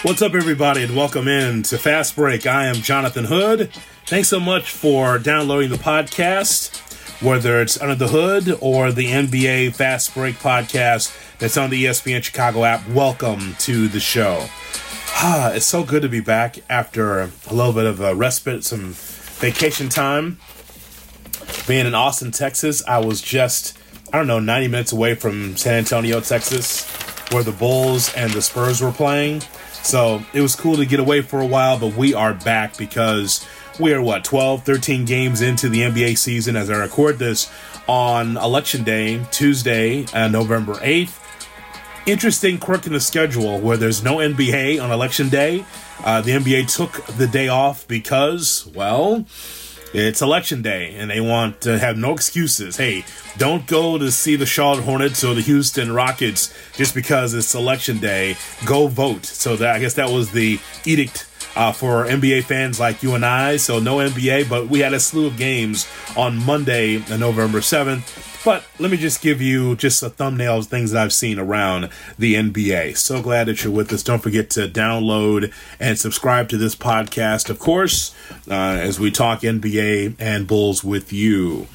What's up, everybody, and welcome in to Fast Break. I am Jonathan Hood. Thanks so much for downloading the podcast, whether it's Under the Hood or the NBA Fast Break podcast that's on the ESPN Chicago app. Welcome to the show. It's so good to be back after a little bit of a respite, some vacation time. Being in Austin, Texas, I was just, 90 minutes away from San Antonio, Texas, where the Bulls and the Spurs were playing. So it was cool to get away for a while, but we are back because we are, 12, 13 games into the NBA season as I record this on Election Day, Tuesday, November 8th. Interesting quirk in the schedule where there's no NBA on Election Day. The NBA took the day off because, it's Election Day, and they want to have no excuses. Hey, don't go to see the Charlotte Hornets or the Houston Rockets just because it's Election Day. Go vote. So I guess that was the edict for NBA fans like you and I. So no NBA, but we had a slew of games on Monday, November 7th. But let me just give you just a thumbnail of things that I've seen around the NBA. So glad that you're with us. Don't forget to download and subscribe to this podcast, of course, as we talk NBA and Bulls with you.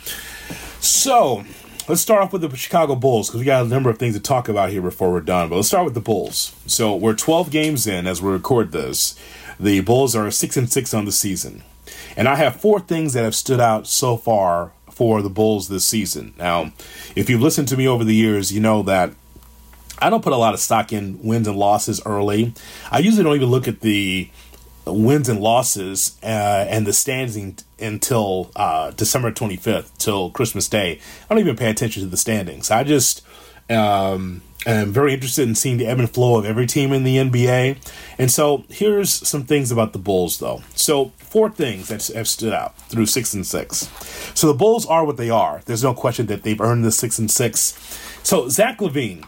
So let's start off with the Chicago Bulls because we got a number of things to talk about here before we're done. But let's start with the Bulls. So we're 12 games in as we record this. The Bulls are 6-6 on the season. And I have 4 things that have stood out so far for the Bulls this season. Now, if you've listened to me over the years, you know that I don't put a lot of stock in wins and losses early. I usually don't even look at the wins and losses and the standings until December 25th, till Christmas Day. I don't even pay attention to the standings. I just am very interested in seeing the ebb and flow of every team in the NBA. And so here's some things about the Bulls, though. So 4 things that have stood out through 6-6. So the Bulls are what they are. There's no question that they've earned the 6-6. So Zach LaVine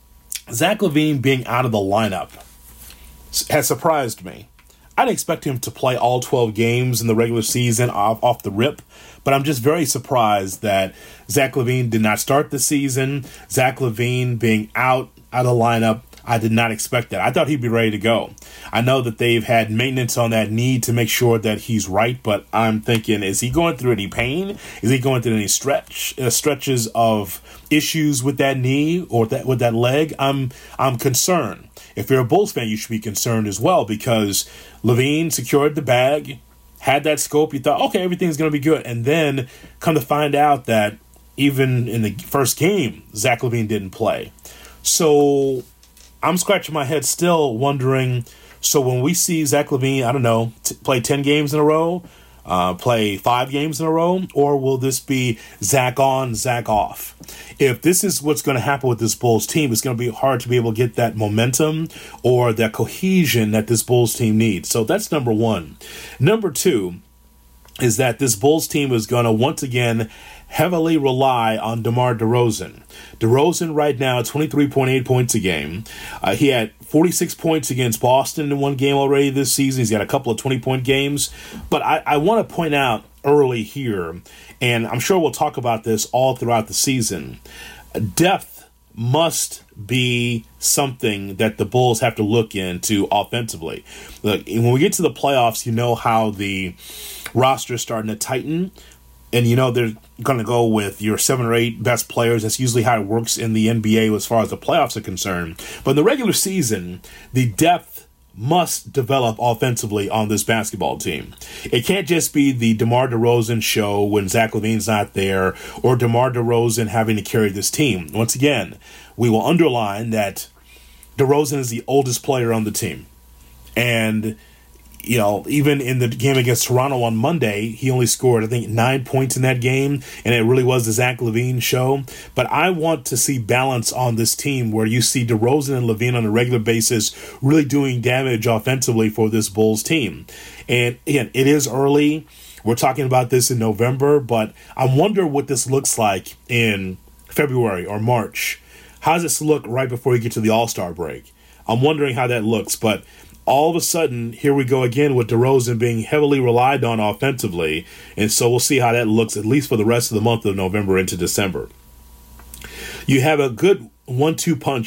being out of the lineup has surprised me. I didn't expect him to play all 12 games in the regular season off the rip, but I'm just very surprised that Zach LaVine did not start the season. Zach LaVine being out of the lineup, I did not expect that. I thought he'd be ready to go. I know that they've had maintenance on that knee to make sure that he's right, but I'm thinking, is he going through any pain? Is he going through any stretches of issues with that knee or with that leg? I'm concerned. If you're a Bulls fan, you should be concerned as well because LaVine secured the bag, had that scope. You thought, okay, everything's going to be good. And then come to find out that even in the first game, Zach LaVine didn't play. So I'm scratching my head still wondering, so when we see Zach LaVine, play 10 games in a row, play 5 games in a row, or will this be Zach on, Zach off? If this is what's going to happen with this Bulls team, it's going to be hard to be able to get that momentum or that cohesion that this Bulls team needs. So that's number 1. Number 2 is that this Bulls team is going to once again heavily rely on DeMar DeRozan. DeRozan right now, 23.8 points a game. He had 46 points against Boston in one game already this season. He's got a couple of 20-point games. But I want to point out early here, and I'm sure we'll talk about this all throughout the season, depth must be something that the Bulls have to look into offensively. Look, when we get to the playoffs, you know how the roster is starting to tighten. And they're going to go with your 7 or 8 best players. That's usually how it works in the NBA as far as the playoffs are concerned. But in the regular season, the depth must develop offensively on this basketball team. It can't just be the DeMar DeRozan show when Zach LaVine's not there or DeMar DeRozan having to carry this team. Once again, we will underline that DeRozan is the oldest player on the team. And even in the game against Toronto on Monday, he only scored, 9 points in that game, and it really was the Zach LaVine show. But I want to see balance on this team where you see DeRozan and LaVine on a regular basis really doing damage offensively for this Bulls team. And again, it is early. We're talking about this in November, but I wonder what this looks like in February or March. How does this look right before you get to the All-Star break? I'm wondering how that looks, but all of a sudden, here we go again with DeRozan being heavily relied on offensively, and so we'll see how that looks at least for the rest of the month of November into December. You have a good 1-2 punch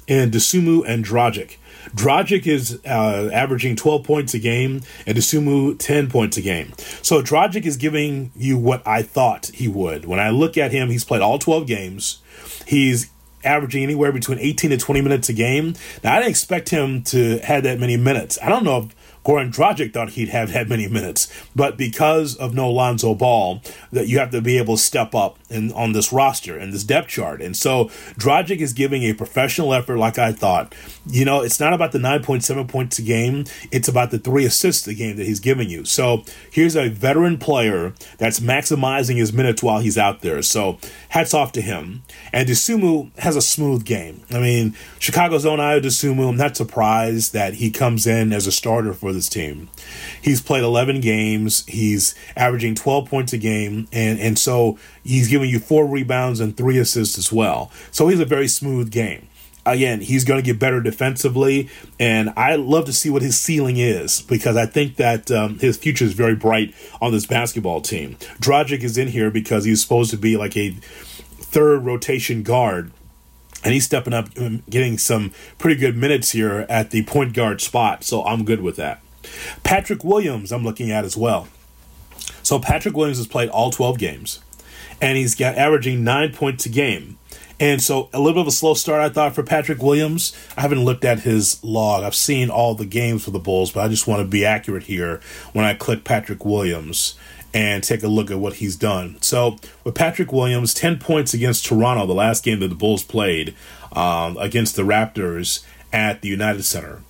and Dosunmu and Dragic. Dragic is averaging 12 points a game, and Dosunmu 10 points a game. So Dragic is giving you what I thought he would. When I look at him, he's played all 12 games. He's averaging anywhere between 18 to 20 minutes a game. Now, I didn't expect him to have that many minutes. I don't know if Goran Dragic thought he'd have that many minutes, but because of no Lonzo Ball, that you have to be able to step up on this roster and this depth chart. And so Dragic is giving a professional effort like I thought. You know, it's not about the 9.7 points a game. It's about the 3 assists a game that he's giving you. So here's a veteran player that's maximizing his minutes while he's out there. So hats off to him. And Dosunmu has a smooth game. I mean, Chicago's own Ayo Dosunmu, I'm not surprised that he comes in as a starter for this team. He's played 11 games. He's averaging 12 points a game. And so he's giving you 4 rebounds and 3 assists as well. So he's a very smooth game. Again, he's going to get better defensively, and I love to see what his ceiling is because I think that his future is very bright on this basketball team. Dragic is in here because he's supposed to be like a third rotation guard, and he's stepping up and getting some pretty good minutes here at the point guard spot, so I'm good with that. Patrick Williams I'm looking at as well. So Patrick Williams has played all 12 games, and he's got averaging 9 points a game. And so a little bit of a slow start, I thought, for Patrick Williams. I haven't looked at his log. I've seen all the games for the Bulls, but I just want to be accurate here when I click Patrick Williams and take a look at what he's done. So with Patrick Williams, 10 points against Toronto, the last game that the Bulls played against the Raptors at the United Center.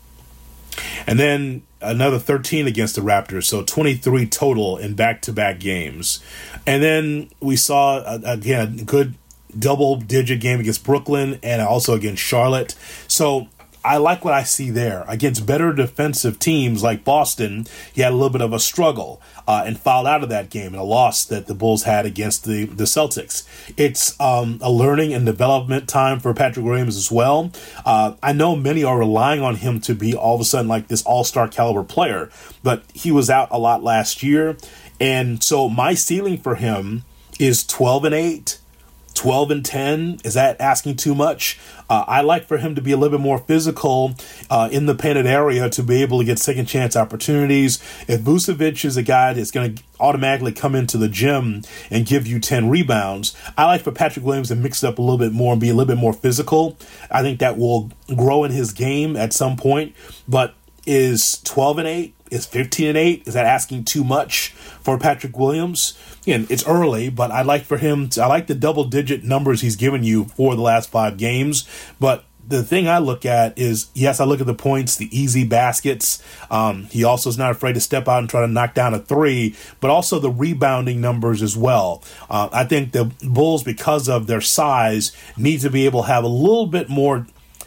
And then another 13 against the Raptors, so 23 total in back-to-back games. And then we saw, again, a good double-digit game against Brooklyn and also against Charlotte. So I like what I see there. Against better defensive teams like Boston, he had a little bit of a struggle and fouled out of that game and a loss that the Bulls had against the Celtics. It's a learning and development time for Patrick Williams as well. I know many are relying on him to be all of a sudden like this all-star caliber player, but he was out a lot last year. And so my ceiling for him is 12-8. 12-10, is that asking too much? I like for him to be a little bit more physical in the painted area to be able to get second chance opportunities. If Vucevic is a guy that's going to automatically come into the gym and give you 10 rebounds, I like for Patrick Williams to mix it up a little bit more and be a little bit more physical. I think that will grow in his game at some point, but is 12-8? Is 15-8? Is that asking too much for Patrick Williams? Again, it's early, but I like the double-digit numbers he's given you for the last 5 games. But the thing I look at is, yes, I look at the points, the easy baskets. He also is not afraid to step out and try to knock down a 3, but also the rebounding numbers as well. I think the Bulls, because of their size, need to be able to have a little bit more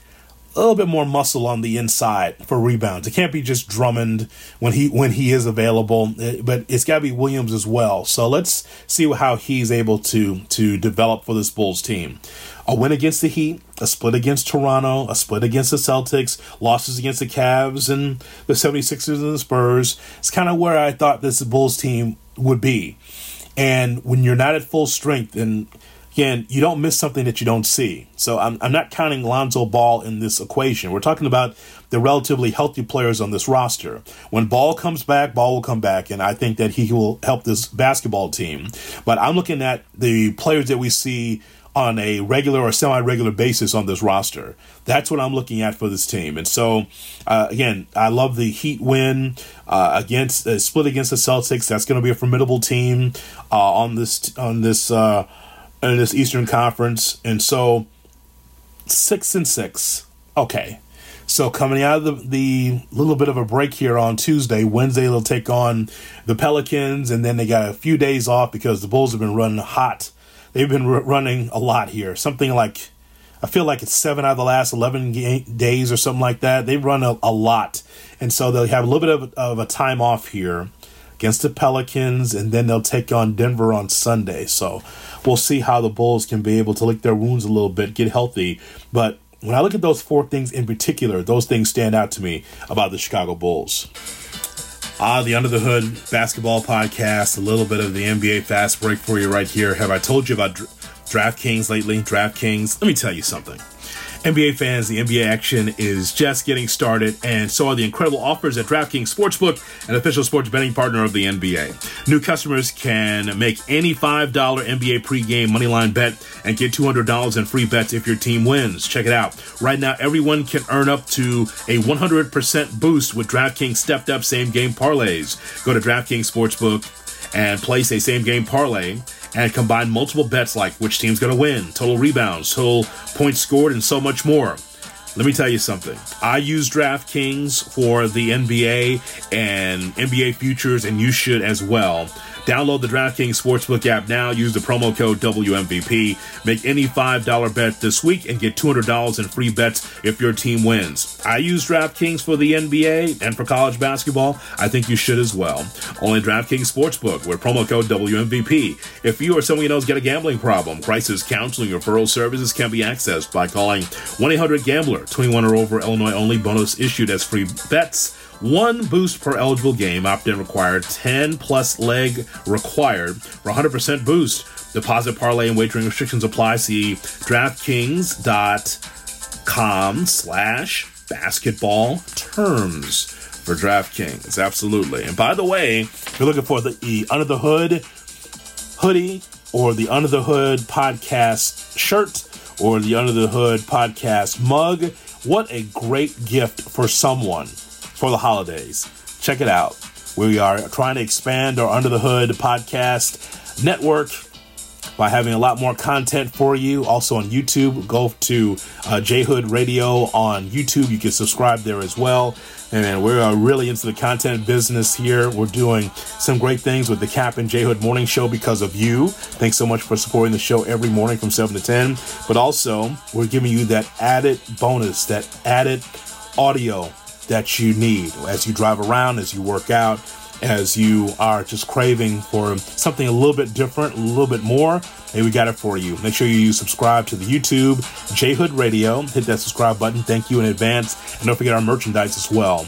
muscle on the inside for rebounds. It can't be just Drummond when he is available, but it's got to be Williams as well. So let's see how he's able to develop for this Bulls team. A win against the Heat, a split against Toronto, a split against the Celtics, losses against the Cavs and the 76ers and the Spurs. It's kind of where I thought this Bulls team would be. And when you're not at full strength, and again, you don't miss something that you don't see. So I'm not counting Lonzo Ball in this equation. We're talking about the relatively healthy players on this roster. When Ball comes back, Ball will come back, and I think that he will help this basketball team. But I'm looking at the players that we see on a regular or semi-regular basis on this roster. That's what I'm looking at for this team. And so, again, I love the Heat win against split against the Celtics. That's going to be a formidable team in this Eastern Conference. And so 6-6. Okay. So coming out of the little bit of a break here on Tuesday, Wednesday they'll take on the Pelicans, and then they got a few days off because the Bulls have been running hot. They've been running a lot here. Something like, I feel like it's 7 out of the last 11 days or something like that. They run a lot. And so they'll have a little bit of a time off here against the Pelicans, and then they'll take on Denver on Sunday. So we'll see how the Bulls can be able to lick their wounds a little bit, get healthy. But when I look at those 4 things in particular, those things stand out to me about the Chicago Bulls. The Under the Hood Basketball Podcast, a little bit of the NBA Fast Break for you right here. Have I told you about DraftKings lately? DraftKings, let me tell you something. NBA fans, the NBA action is just getting started, and so are the incredible offers at DraftKings Sportsbook, an official sports betting partner of the NBA. New customers can make any $5 NBA pregame moneyline bet and get $200 in free bets if your team wins. Check it out. Right now, everyone can earn up to a 100% boost with DraftKings stepped-up same-game parlays. Go to DraftKings Sportsbook and place a same-game parlay and combine multiple bets like which team's going to win, total rebounds, total points scored, and so much more. Let me tell you something. I use DraftKings for the NBA and NBA futures, and you should as well. Download the DraftKings Sportsbook app now. Use the promo code WMVP. Make any $5 bet this week and get $200 in free bets if your team wins. I use DraftKings for the NBA and for college basketball. I think you should as well. Only DraftKings Sportsbook with promo code WMVP. If you or someone you know has got a gambling problem, crisis counseling referral services can be accessed by calling 1-800-GAMBLER. 21 or over, Illinois only. Bonus issued as free bets. 1 boost per eligible game. Opt-in required. 10+ leg required for 100% boost. Deposit, parlay, and wagering restrictions apply. See DraftKings.com/basketball terms for DraftKings. Absolutely. And by the way, if you're looking for the Under the Hood hoodie or the Under the Hood podcast shirt or the Under the Hood podcast mug, what a great gift for someone for the holidays. Check it out. We are trying to expand our Under the Hood podcast network by having a lot more content for you. Also on YouTube, go to J Hood Radio on YouTube. You can subscribe there as well. And we're really into the content business here. We're doing some great things with the Cap and J Hood Morning Show because of you. Thanks so much for supporting the show every morning from 7 to 10. But also, we're giving you that added bonus, that added audio that you need as you drive around, as you work out, as you are just craving for something a little bit different, a little bit more. Hey, we got it for you. Make sure you subscribe to the YouTube, J Hood Radio. Hit that subscribe button. Thank you in advance. And don't forget our merchandise as well.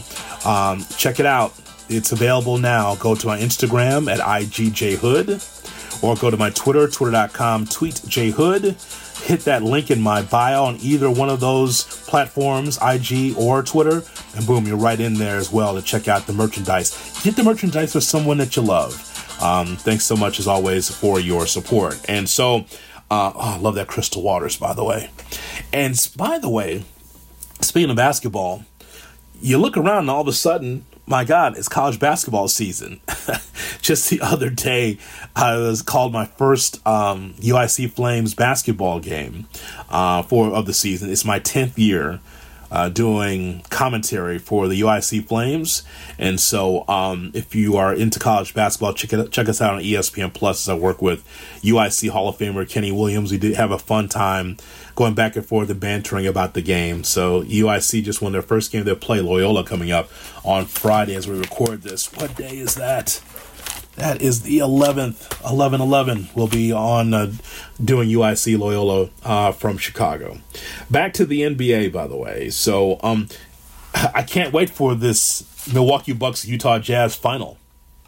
Check it out. It's available now. Go to my Instagram at IGJHood or go to my Twitter, twitter.com, tweetjhood. Hit that link in my bio on either one of those platforms, IG or Twitter, and boom, you're right in there as well to check out the merchandise. Get the merchandise for someone that you love. Thanks so much, as always, for your support. And so, I love that Crystal Waters, by the way. And by the way, speaking of basketball, you look around and all of a sudden, my God, it's college basketball season. Just the other day, I was called my first UIC Flames basketball game of the season. It's my 10th year doing commentary for the UIC Flames. And so if you are into college basketball, check us out on ESPN Plus as I work with UIC Hall of Famer Kenny Williams. We did have a fun time going back and forth and bantering about the game. So UIC just won their first game. They'll play Loyola coming up on Friday as we record this. What day is that? That is the 11th. 11/11 will be on doing UIC Loyola from Chicago. Back to the NBA, by the way. So I can't wait for this Milwaukee Bucks Utah Jazz final.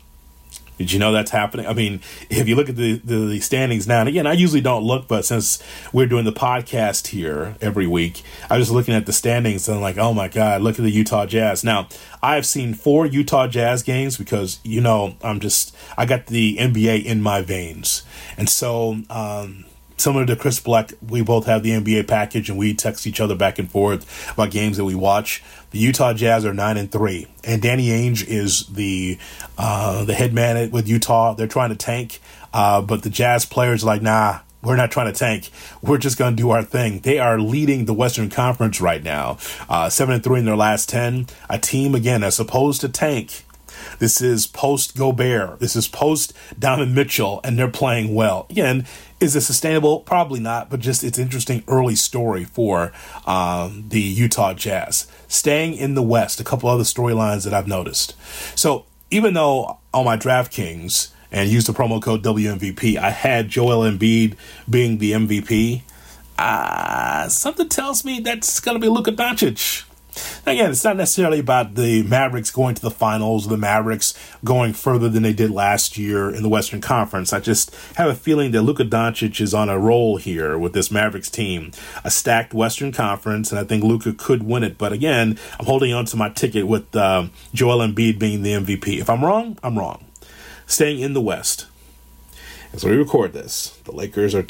Did you know that's happening? I mean, if you look at the standings now, and again, I usually don't look, but since we're doing the podcast here every week, I was looking at the standings and I'm like, oh my God, look at the Utah Jazz. Now, I have seen 4 Utah Jazz games because, you know, I got the NBA in my veins. And so, similar to Chris Black, we both have the NBA package and we text each other back and forth about games that we watch. The Utah Jazz are 9-3, and Danny Ainge is the head man with Utah. They're trying to tank, but the Jazz players are like, nah, we're not trying to tank. We're just going to do our thing. They are leading the Western Conference right now, 7-3 in their last 10. A team, again, that's supposed to tank. This is post-Gobert. This is post-Donovan Mitchell, and they're playing well. Again, is it sustainable? Probably not, but just it's interesting early story for the Utah Jazz. Staying in the West, a couple other storylines that I've noticed. So even though on my DraftKings and use the promo code WMVP, I had Joel Embiid being the MVP, something tells me that's going to be Luka Doncic. Again, it's not necessarily about the Mavericks going to the finals, or the Mavericks going further than they did last year in the Western Conference. I just have a feeling that Luka Doncic is on a roll here with this Mavericks team. A stacked Western Conference, and I think Luka could win it. But again, I'm holding on to my ticket with Joel Embiid being the MVP. If I'm wrong, I'm wrong. Staying in the West. As we record this, the Lakers are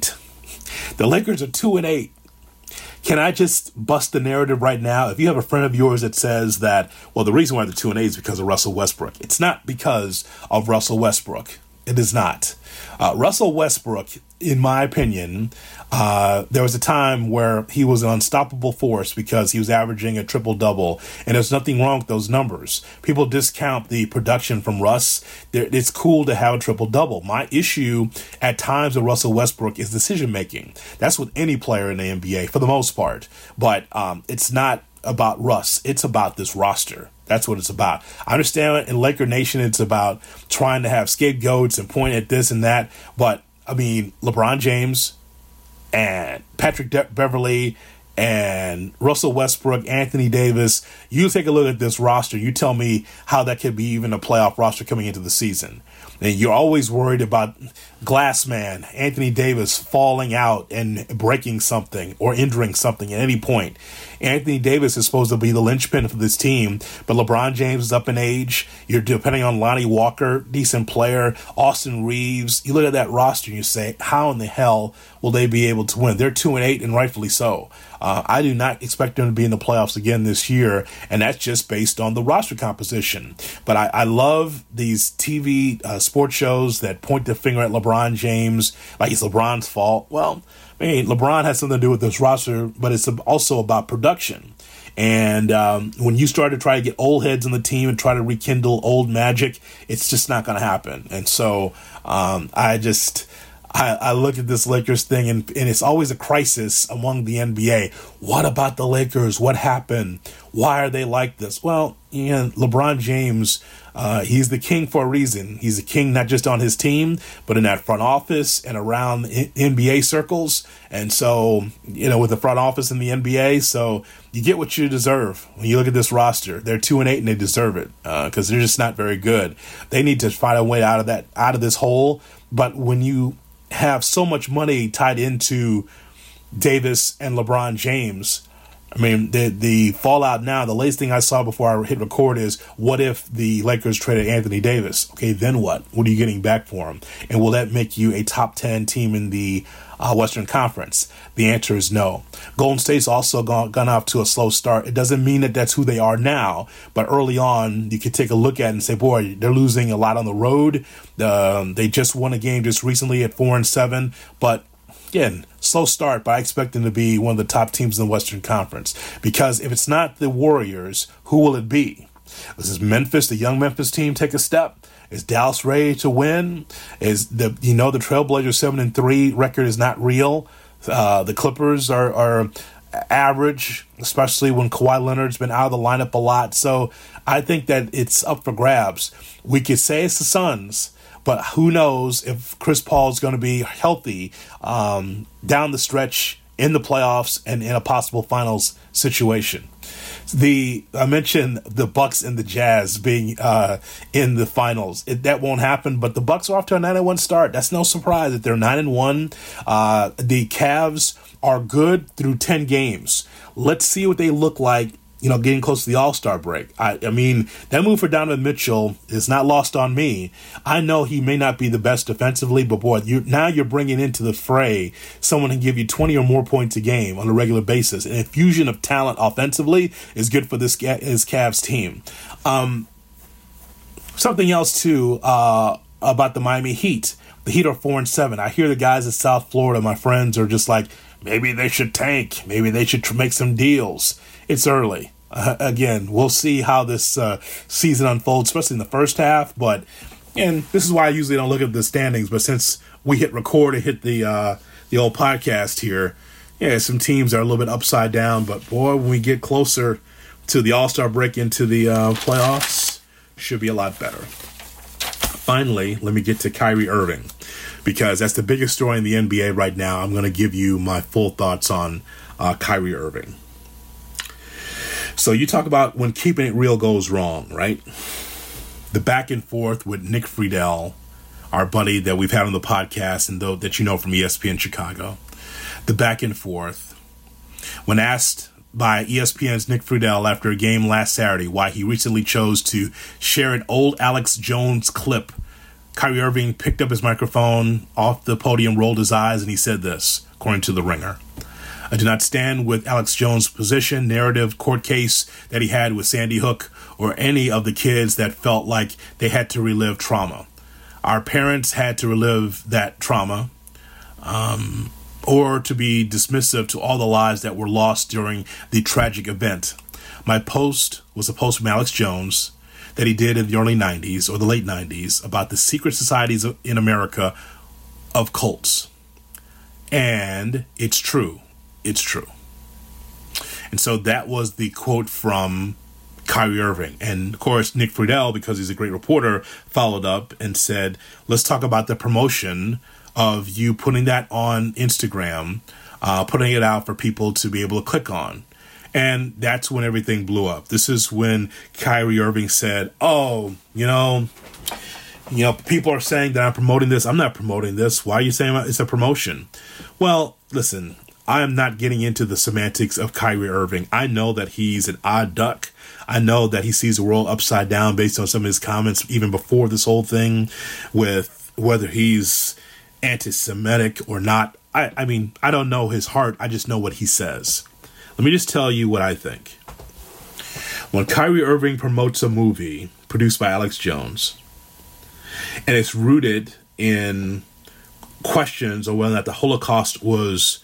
2-8. The Lakers are 2-8. Can I just bust the narrative right now? If you have a friend of yours that says that, well, the reason why they're 2-8 is because of Russell Westbrook. It's not because of Russell Westbrook. It is not. Russell Westbrook, in my opinion, there was a time where he was an unstoppable force because he was averaging a triple-double, and there's nothing wrong with those numbers. People discount the production from Russ. It's cool to have a triple-double. My issue at times with Russell Westbrook is decision-making. That's with any player in the NBA for the most part, but it's not about Russ. It's about this roster. That's what it's about. I understand in Laker Nation it's about trying to have scapegoats and point at this and that, but I mean, LeBron James and Patrick Beverley and Russell Westbrook, Anthony Davis, you take a look at this roster. You tell me how that could be even a playoff roster coming into the season. And you're always worried about Glassman, Anthony Davis falling out and breaking something or injuring something at any point. Anthony Davis is supposed to be the linchpin for this team, but LeBron James is up in age. You're depending on Lonnie Walker, decent player, Austin Reeves. You look at that roster and you say, how in the hell will they be able to win? They're 2-8 and rightfully so. I do not expect them to be in the playoffs again this year, and that's just based on the roster composition. But I love these TV sports shows that point the finger at LeBron James like it's LeBron's fault. Well, I mean, LeBron has something to do with this roster, but it's also about production. And when you start to try to get old heads on the team and try to rekindle old magic, it's just not going to happen. And so I look at this Lakers thing, and it's always a crisis among the NBA. What about the Lakers? What happened? Why are they like this? Well, LeBron James, he's the king for a reason. He's a king not just on his team, but in that front office and around NBA circles. And so, with the front office in the NBA, so you get what you deserve. When you look at this roster, they're 2-8 and they deserve it because they're just not very good. They need to find a way out of this hole. But when you have so much money tied into Davis and LeBron James, I mean, the fallout now, the latest thing I saw before I hit record is, what if the Lakers traded Anthony Davis? Okay, then what? What are you getting back for him? And will that make you a top 10 team in the Western Conference? The answer is no. Golden State's also gone off to a slow start. It doesn't mean that that's who they are now, but early on, you could take a look at it and say, boy, they're losing a lot on the road. They just won a game just recently at 4-7, but again, slow start, but I expect them to be one of the top teams in the Western Conference. Because if it's not the Warriors, who will it be? Is Memphis, the young Memphis team, take a step? Is Dallas ready to win? Is the Trailblazers 7-3 record is not real? The Clippers are average, especially when Kawhi Leonard's been out of the lineup a lot. So I think that it's up for grabs. We could say it's the Suns, but who knows if Chris Paul is going to be healthy down the stretch in the playoffs and in a possible finals situation. I mentioned the Bucks and the Jazz being in the finals. That won't happen, but the Bucks are off to a 9-1 start. That's no surprise that they're 9-1. The Cavs are good through 10 games. Let's see what they look like, getting close to the All-Star break. I mean, that move for Donovan Mitchell is not lost on me. I know he may not be the best defensively, but boy, you're bringing into the fray someone who can give you 20 or more points a game on a regular basis. An infusion of talent offensively is good for this Cavs team. Something else, too, about the Miami Heat. The Heat are 4-7. I hear the guys in South Florida, my friends, are just like, maybe they should tank. Maybe they should make some deals. It's early. Again, we'll see how this season unfolds, especially in the first half. And this is why I usually don't look at the standings. But since we hit record and hit the old podcast here, some teams are a little bit upside down. But boy, when we get closer to the All-Star break into the playoffs, should be a lot better. Finally, let me get to Kyrie Irving, because that's the biggest story in the NBA right now. I'm going to give you my full thoughts on Kyrie Irving. So you talk about when keeping it real goes wrong, right? The back and forth with Nick Friedel, our buddy that we've had on the podcast and that you know from ESPN Chicago. The back and forth. When asked by ESPN's Nick Friedel after a game last Saturday why he recently chose to share an old Alex Jones clip, Kyrie Irving picked up his microphone off the podium, rolled his eyes, and he said this, according to The Ringer. I do not stand with Alex Jones' position, narrative, court case that he had with Sandy Hook or any of the kids that felt like they had to relive trauma. Our parents had to relive that trauma or to be dismissive to all the lives that were lost during the tragic event. My post was a post from Alex Jones that he did in the early 90s or the late 90s about the secret societies in America of cults. And it's true. It's true. And so that was the quote from Kyrie Irving. And of course, Nick Friedel, because he's a great reporter, followed up and said, let's talk about the promotion of you putting that on Instagram, putting it out for people to be able to click on. And that's when everything blew up. This is when Kyrie Irving said, people are saying that I'm promoting this. I'm not promoting this. Why are you saying it's a promotion? Well, listen, I am not getting into the semantics of Kyrie Irving. I know that he's an odd duck. I know that he sees the world upside down based on some of his comments even before this whole thing with whether he's anti-Semitic or not. I mean, I don't know his heart. I just know what he says. Let me just tell you what I think. When Kyrie Irving promotes a movie produced by Alex Jones and it's rooted in questions of whether or not the Holocaust was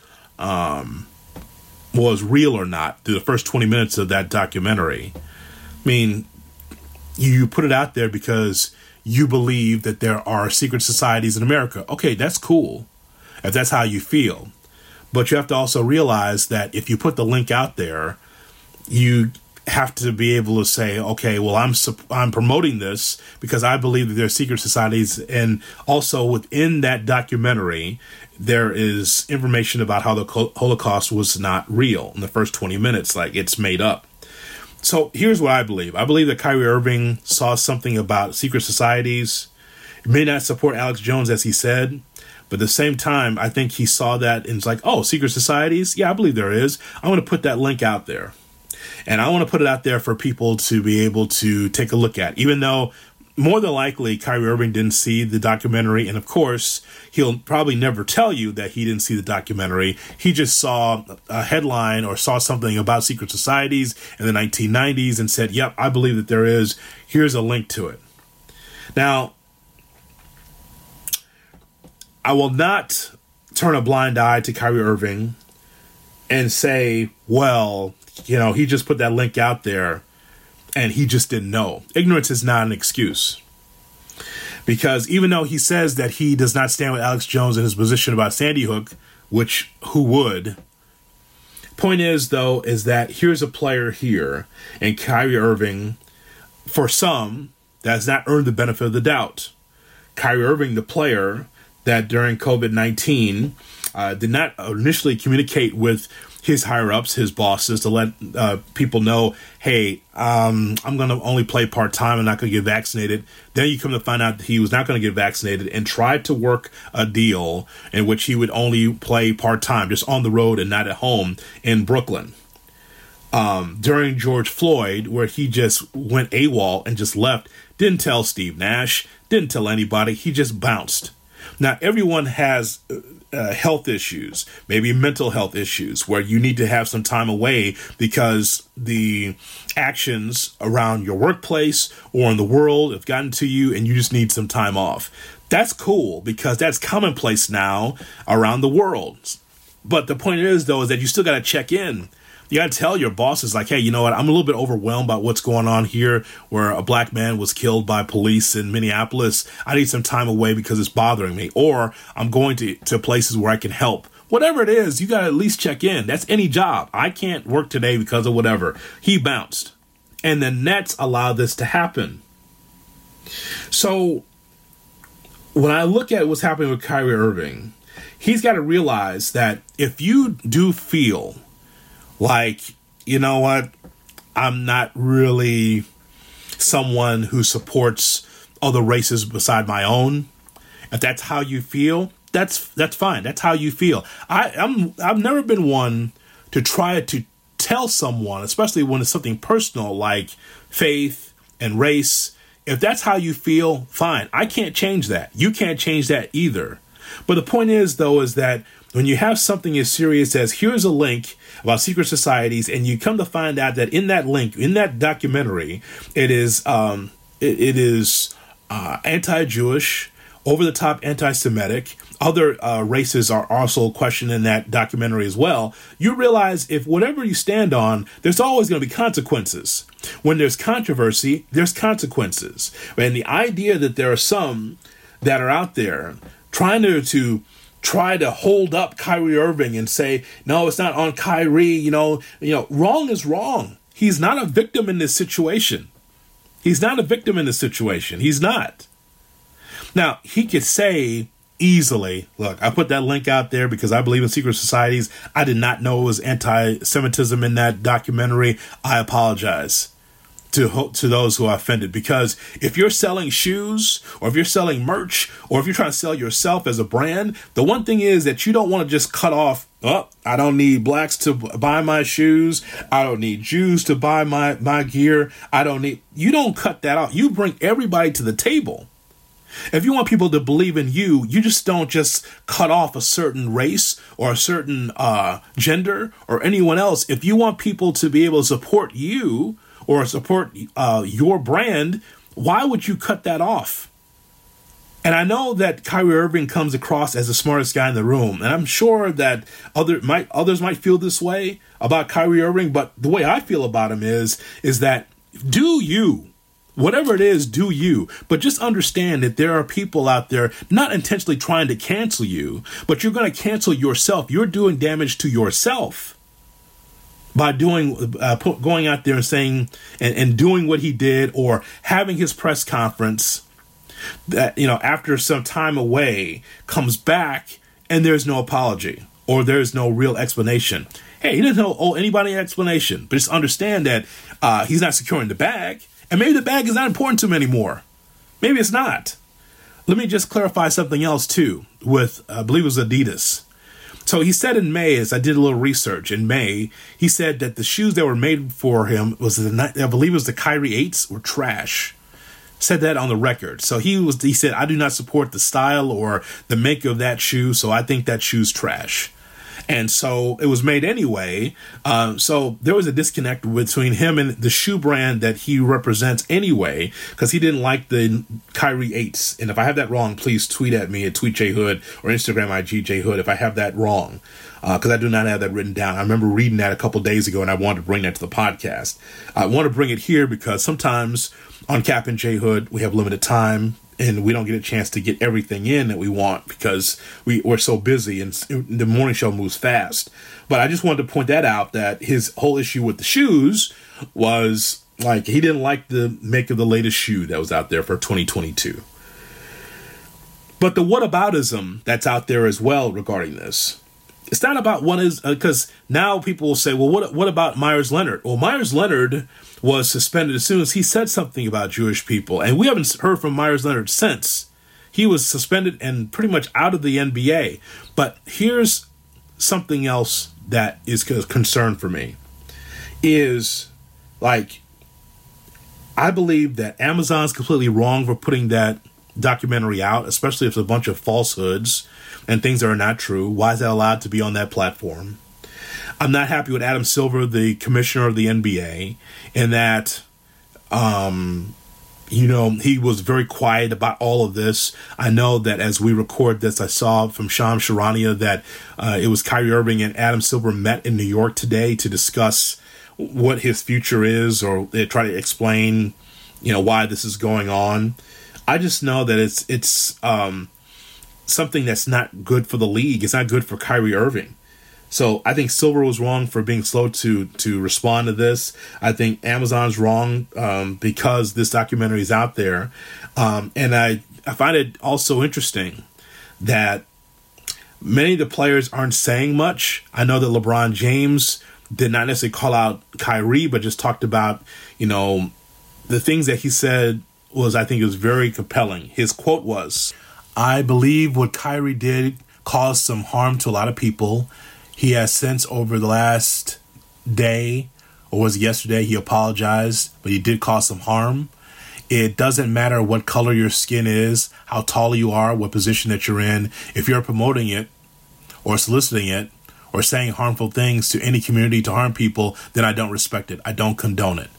real or not through the first 20 minutes of that documentary. I mean, you put it out there because you believe that there are secret societies in America. Okay, that's cool if that's how you feel. But you have to also realize that if you put the link out there, you have to be able to say, okay, well, I'm promoting this because I believe that there are secret societies. And also within that documentary, there is information about how the Holocaust was not real in the first 20 minutes, like it's made up. So here's what I believe. I believe that Kyrie Irving saw something about secret societies. It may not support Alex Jones, as he said, but at the same time, I think he saw that and it's like, oh, secret societies? Yeah, I believe there is. I'm going to put that link out there. And I want to put it out there for people to be able to take a look at, even though more than likely Kyrie Irving didn't see the documentary. And of course, he'll probably never tell you that he didn't see the documentary. He just saw a headline or saw something about secret societies in the 1990s and said, yep, I believe that there is. Here's a link to it. Now, I will not turn a blind eye to Kyrie Irving and say, well, he just put that link out there and he just didn't know. Ignorance is not an excuse. Because even though he says that he does not stand with Alex Jones in his position about Sandy Hook, which who would? Point is, though, is that here's a player here, and Kyrie Irving, for some, that has not earned the benefit of the doubt. Kyrie Irving, the player that during COVID-19 did not initially communicate with his higher-ups, his bosses, to let people know, hey, I'm going to only play part-time. I'm not going to get vaccinated. Then you come to find out that he was not going to get vaccinated and tried to work a deal in which he would only play part-time, just on the road and not at home in Brooklyn. During George Floyd, where he just went AWOL and just left, didn't tell Steve Nash, didn't tell anybody, he just bounced. Now, everyone has health issues, maybe mental health issues, where you need to have some time away because the actions around your workplace or in the world have gotten to you and you just need some time off. That's cool because that's commonplace now around the world. But the point is, though, is that you still got to check in. You got to tell your bosses, like, hey, you know what? I'm a little bit overwhelmed by what's going on here where a black man was killed by police in Minneapolis. I need some time away because it's bothering me. Or I'm going to places where I can help. Whatever it is, you got to at least check in. That's any job. I can't work today because of whatever. He bounced. And the Nets allowed this to happen. So when I look at what's happening with Kyrie Irving, he's got to realize that if you do feel like, you know what, I'm not really someone who supports other races beside my own. If that's how you feel, that's fine. That's how you feel. I've never been one to try to tell someone, especially when it's something personal like faith and race. If that's how you feel, fine. I can't change that. You can't change that either. But the point is, though, is that when you have something as serious as here's a link about secret societies, and you come to find out that in that link, in that documentary, it is anti-Jewish, over-the-top anti-Semitic. Other races are also questioned in that documentary as well. You realize if whatever you stand on, there's always going to be consequences. When there's controversy, there's consequences. And the idea that there are some that are out there trying to hold up Kyrie Irving and say, no, it's not on Kyrie, wrong is wrong. He's not a victim in this situation. He's not. Now, he could say easily, look, I put that link out there because I believe in secret societies. I did not know it was anti-Semitism in that documentary. I apologize to those who are offended, because if you're selling shoes, or if you're selling merch, or if you're trying to sell yourself as a brand, the one thing is that you don't want to just cut off, I don't need blacks to buy my shoes. I don't need Jews to buy my gear. You don't cut that off. You bring everybody to the table. If you want people to believe in you, you just don't just cut off a certain race or a certain gender or anyone else. If you want people to be able to support you or support your brand, why would you cut that off? And I know that Kyrie Irving comes across as the smartest guy in the room, and I'm sure that others might feel this way about Kyrie Irving, but the way I feel about him is that do you. Whatever it is, do you. But just understand that there are people out there not intentionally trying to cancel you, but you're going to cancel yourself. You're doing damage to yourself by going out there and saying and doing what he did, or having his press conference that, after some time away, comes back and there's no apology or there's no real explanation. Hey, he doesn't owe anybody an explanation, but just understand that he's not securing the bag. And maybe the bag is not important to him anymore. Maybe it's not. Let me just clarify something else, too, with, I believe it was Adidas. So he said in May, as I did a little research, in May, he said that the shoes that were made for him, I believe it was the Kyrie 8s, were trash. Said that on the record. So he said, I do not support the style or the make of that shoe, so I think that shoe's trash. And so it was made anyway. So there was a disconnect between him and the shoe brand that he represents anyway, because he didn't like the Kyrie 8s. And if I have that wrong, please tweet at me at TweetJHood or Instagram IGJHood if I have that wrong, because I do not have that written down. I remember reading that a couple days ago, and I wanted to bring that to the podcast. I want to bring it here because sometimes on Cap and J Hood, we have limited time, and we don't get a chance to get everything in that we want because we're so busy and the morning show moves fast. But I just wanted to point that out, that his whole issue with the shoes was like he didn't like the make of the latest shoe that was out there for 2022. But the whataboutism that's out there as well regarding this, it's not about what is, because now people will say, well, what about Myers Leonard? Well, Myers Leonard was suspended as soon as he said something about Jewish people. And we haven't heard from Myers Leonard since. He was suspended and pretty much out of the NBA. But here's something else that is a concern for me. Is, like, I believe that Amazon's completely wrong for putting that documentary out, especially if it's a bunch of falsehoods and things that are not true. Why is that allowed to be on that platform? I'm not happy with Adam Silver, the commissioner of the NBA, in that, he was very quiet about all of this. I know that as we record this, I saw from Shams Charania that it was Kyrie Irving and Adam Silver met in New York today to discuss what his future is, or they try to explain, why this is going on. I just know that it's something that's not good for the league. It's not good for Kyrie Irving. So I think Silver was wrong for being slow to respond to this. I think Amazon's wrong because this documentary is out there. And I find it also interesting that many of the players aren't saying much. I know that LeBron James did not necessarily call out Kyrie, but just talked about, the things that he said I think it was very compelling. His quote was, "I believe what Kyrie did caused some harm to a lot of people. He has since, over the last day, or was it yesterday, he apologized, but he did cause some harm. It doesn't matter what color your skin is, how tall you are, what position that you're in. If you're promoting it or soliciting it or saying harmful things to any community to harm people, then I don't respect it. I don't condone it."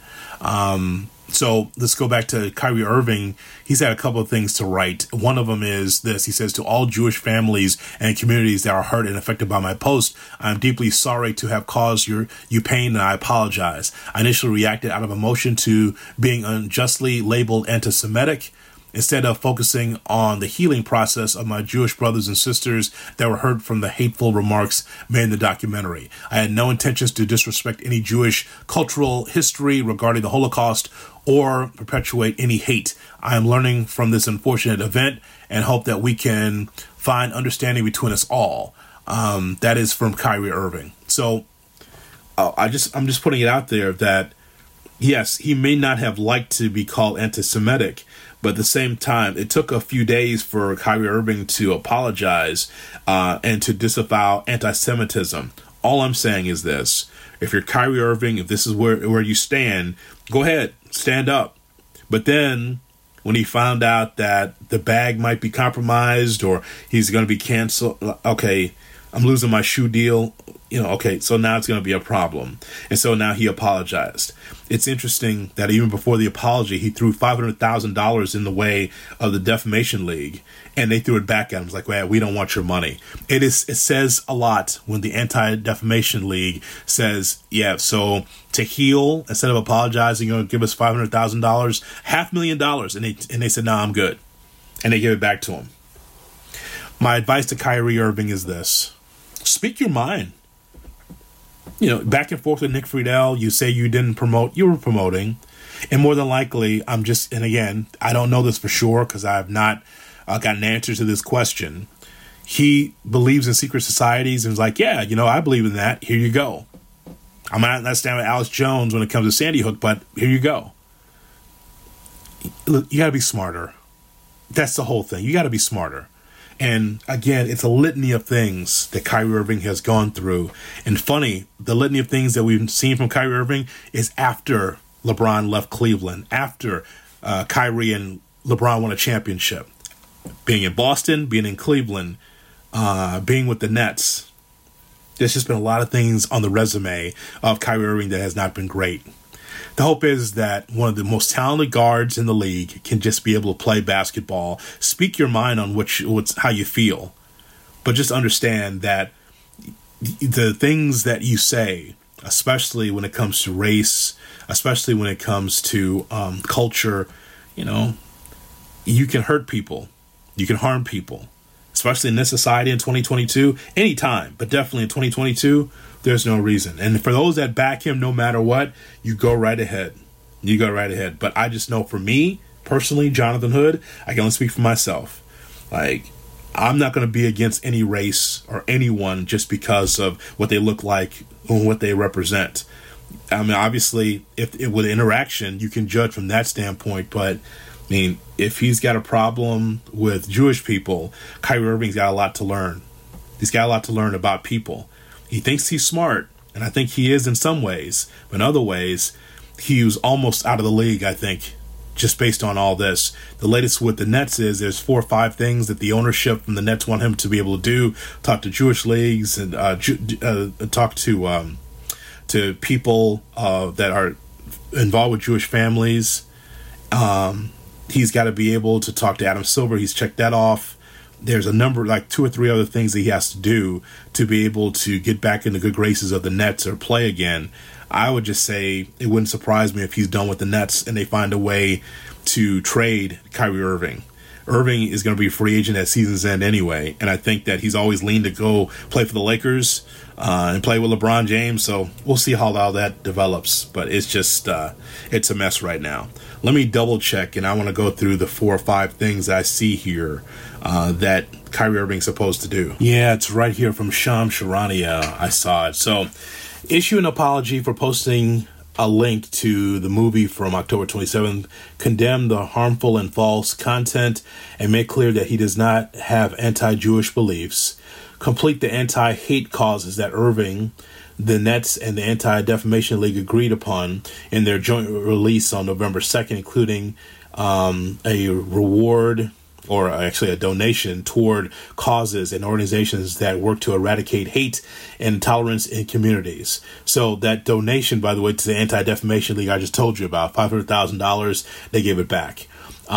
So let's go back to Kyrie Irving. He's had a couple of things to write. One of them is this. He says, "To all Jewish families and communities that are hurt and affected by my post, I'm deeply sorry to have caused you pain, and I apologize. I initially reacted out of emotion to being unjustly labeled anti-Semitic, instead of focusing on the healing process of my Jewish brothers and sisters that were hurt from the hateful remarks made in the documentary. I had no intentions to disrespect any Jewish cultural history regarding the Holocaust or perpetuate any hate. I am learning from this unfortunate event and hope that we can find understanding between us all." That is from Kyrie Irving. So I'm just putting it out there that, yes, he may not have liked to be called anti-Semitic, but at the same time, it took a few days for Kyrie Irving to apologize and to disavow anti-Semitism. All I'm saying is this. If you're Kyrie Irving, if this is where you stand, go ahead, stand up. But then when he found out that the bag might be compromised or he's going to be canceled, okay, I'm losing my shoe deal. Okay, so now it's going to be a problem. And so now he apologized. It's interesting that even before the apology, he threw $500,000 in the way of the Defamation League, and they threw it back at him. It's like, well, we don't want your money. It says a lot when the Anti-Defamation League says, yeah, so to heal, instead of apologizing, you're going to give us $500,000, $500,000. And they said, no, I'm good. And they give it back to him. My advice to Kyrie Irving is this. Speak your mind. Back and forth with Nick Friedel, you say you didn't promote, you were promoting. And more than likely, and again, I don't know this for sure because I have not got an answer to this question. He believes in secret societies and is like, yeah, I believe in that. Here you go. I'm not standing with Alex Jones when it comes to Sandy Hook, but here you go. Look, you got to be smarter. That's the whole thing. You got to be smarter. And again, it's a litany of things that Kyrie Irving has gone through. And funny, the litany of things that we've seen from Kyrie Irving is after LeBron left Cleveland, after Kyrie and LeBron won a championship. Being in Boston, being in Cleveland, being with the Nets. There's just been a lot of things on the resume of Kyrie Irving that has not been great. The hope is that one of the most talented guards in the league can just be able to play basketball, speak your mind on how you feel, but just understand that the things that you say, especially when it comes to race, especially when it comes to culture, you can hurt people, you can harm people, especially in this society in 2022, anytime, but definitely in 2022. There's no reason. And for those that back him no matter what, you go right ahead. You go right ahead. But I just know for me, personally, Jonathan Hood, I can only speak for myself. Like, I'm not going to be against any race or anyone just because of what they look like and what they represent. I mean, obviously, with interaction, you can judge from that standpoint. But, if he's got a problem with Jewish people, Kyrie Irving's got a lot to learn. He's got a lot to learn about people. He thinks he's smart, and I think he is in some ways. But in other ways, he was almost out of the league, I think, just based on all this. The latest with the Nets is there's 4 or 5 things that the ownership from the Nets want him to be able to do. Talk to Jewish leagues and talk to people that are involved with Jewish families. He's got to be able to talk to Adam Silver. He's checked that off. There's a number, like 2 or 3 other things that he has to do to be able to get back in the good graces of the Nets or play again. I would just say it wouldn't surprise me if he's done with the Nets and they find a way to trade Kyrie Irving. Irving is going to be a free agent at season's end anyway, and I think that he's always leaned to go play for the Lakers and play with LeBron James, so we'll see how all that develops, but it's just, it's a mess right now. Let me double check, and I want to go through the 4 or 5 things I see here that Kyrie Irving's supposed to do. Yeah, it's right here from Shams Charania. I saw it. So issue an apology for posting a link to the movie from October 27th, condemn the harmful and false content, and make clear that he does not have anti-Jewish beliefs. Complete the anti-hate causes that Irving, the Nets, and the Anti-Defamation League agreed upon in their joint release on November 2nd, including a reward, or actually a donation, toward causes and organizations that work to eradicate hate and intolerance in communities. So that donation, by the way, to the Anti-Defamation League I just told you about, $500,000, they gave it back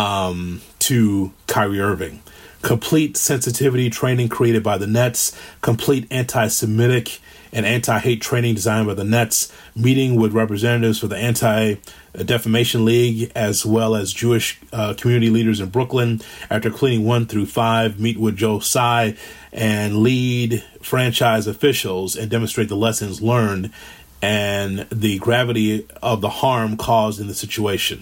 to Kyrie Irving. Complete sensitivity training created by the Nets. Complete anti-Semitic and anti-hate training designed by the Nets. Meeting with representatives for the Anti-Defamation League as well as Jewish community leaders in Brooklyn. After cleaning 1 through 5, meet with Joe Tsai and lead franchise officials and demonstrate the lessons learned and the gravity of the harm caused in the situation.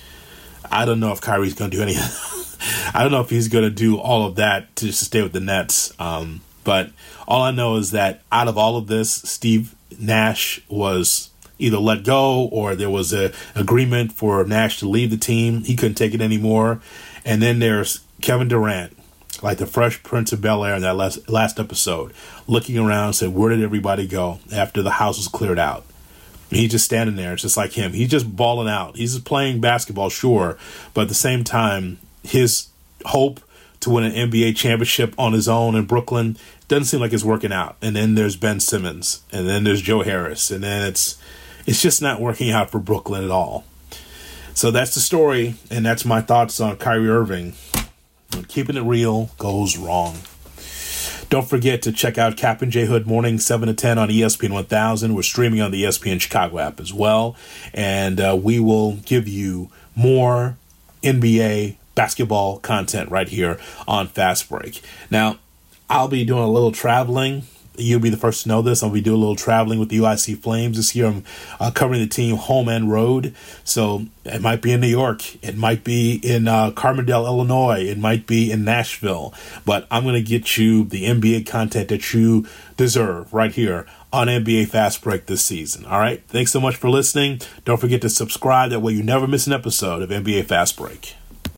I don't know if Kyrie's going to do anything. I don't know if he's going to do all of that to stay with the Nets. But all I know is that out of all of this, Steve Nash was either let go or there was an agreement for Nash to leave the team. He couldn't take it anymore. And then there's Kevin Durant, like the Fresh Prince of Bel-Air in that last episode, looking around and said, where did everybody go after the house was cleared out? And he's just standing there. It's just like him. He's just balling out. He's just playing basketball, sure. But at the same time, his hope to win an NBA championship on his own in Brooklyn doesn't seem like it's working out. And then there's Ben Simmons, and then there's Joe Harris, and then it's just not working out for Brooklyn at all. So that's the story, and that's my thoughts on Kyrie Irving. When keeping it real goes wrong. Don't forget to check out Cap and J Hood Morning 7 to 10 on ESPN 1000. We're streaming on the ESPN Chicago app as well, and we will give you more NBA basketball content right here on Fast Break. Now, I'll be doing a little traveling. You'll be the first to know this. I'll be doing a little traveling with the UIC Flames this year. I'm covering the team home and road. So it might be in New York. It might be in Carbondale, Illinois. It might be in Nashville. But I'm going to get you the NBA content that you deserve right here on NBA Fast Break this season. All right? Thanks so much for listening. Don't forget to subscribe. That way you never miss an episode of NBA Fast Break.